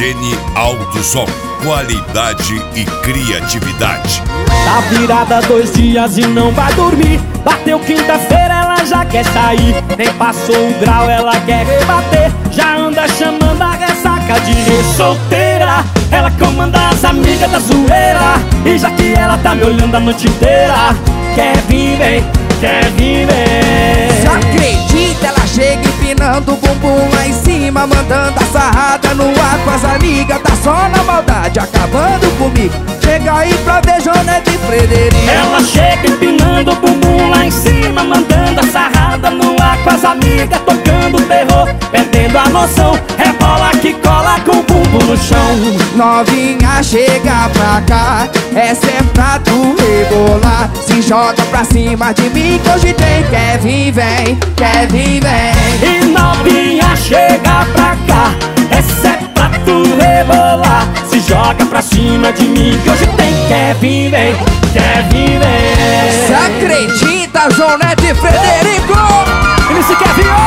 Gene Alto Som, qualidade e criatividade. Tá virada 2 dias e não vai dormir. Bateu quinta-feira, ela já quer sair. Nem passou o grau, ela quer rebater. Já anda chamando a ressaca de solteira. Ela comanda as amigas da zoeira. E já que ela tá me olhando a noite inteira, quer vir, vem, quer vir, vem. Só acredita, ela chega empinando o bumbum lá em cima, mandando a sarrada no ar com as amigas. Tá só na maldade, acabando comigo. Chega aí pra ver Jonete e Frederico. Ela chega empinando o bumbum lá em cima, mandando a sarrada no ar com as amigas, tocando terror, perdendo a noção. Rebola que cola com o bumbum no chão. Novinha, chega pra cá, essa é pra tu rebolar. Se joga pra cima de mim que hoje tem. Quer vir, vem, quer vir, vem. E novinha, chega pra cá, essa é pra tu rebolar. Se joga pra cima de mim que hoje tem. Quer vir, vem, quer vir, vem. Se acredita, Jonete e Frederico. Ele se quer vir,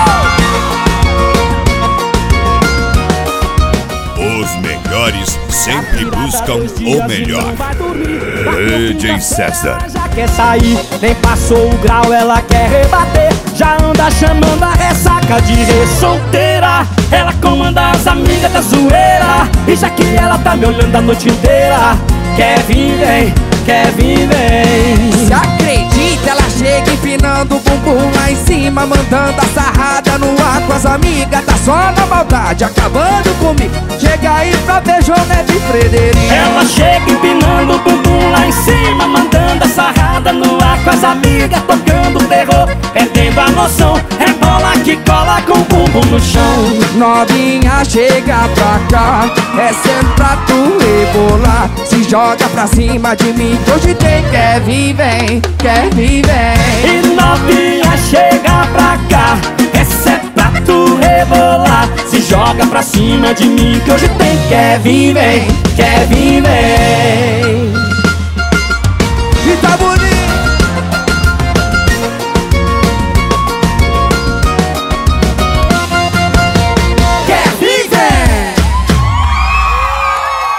Os melhores sempre buscam o melhor. DJ César. Já quer sair, nem passou o grau, ela quer rebater. Já anda chamando a ressaca de solteira. Ela comanda as amigas da zoeira. E já que ela tá me olhando a noite inteira, quer vir, vem, quer vir, vem. Se acredita, ela chega empinando o bumbum lá em cima, mandando a sarrada no ar com as amigas. Tá só na maldade, acabando comigo. Chega aí pra ver Jonete e Frederico. Ela chega empinando o bumbum lá em cima, mandando a sarrada no ar com as amigas, tocando terror, perdendo a noção. Rebola que cola com o bumbum no chão. Novinha, chega pra cá, essa é pra tu rebolar. Se joga pra cima de mim que hoje tem. Quer vir, vem, quer vir, vem. E novinha, chega pra cá, essa é pra tu rebolar. Se joga pra cima de mim que hoje tem. Quer vir, vem, quer vir, vem.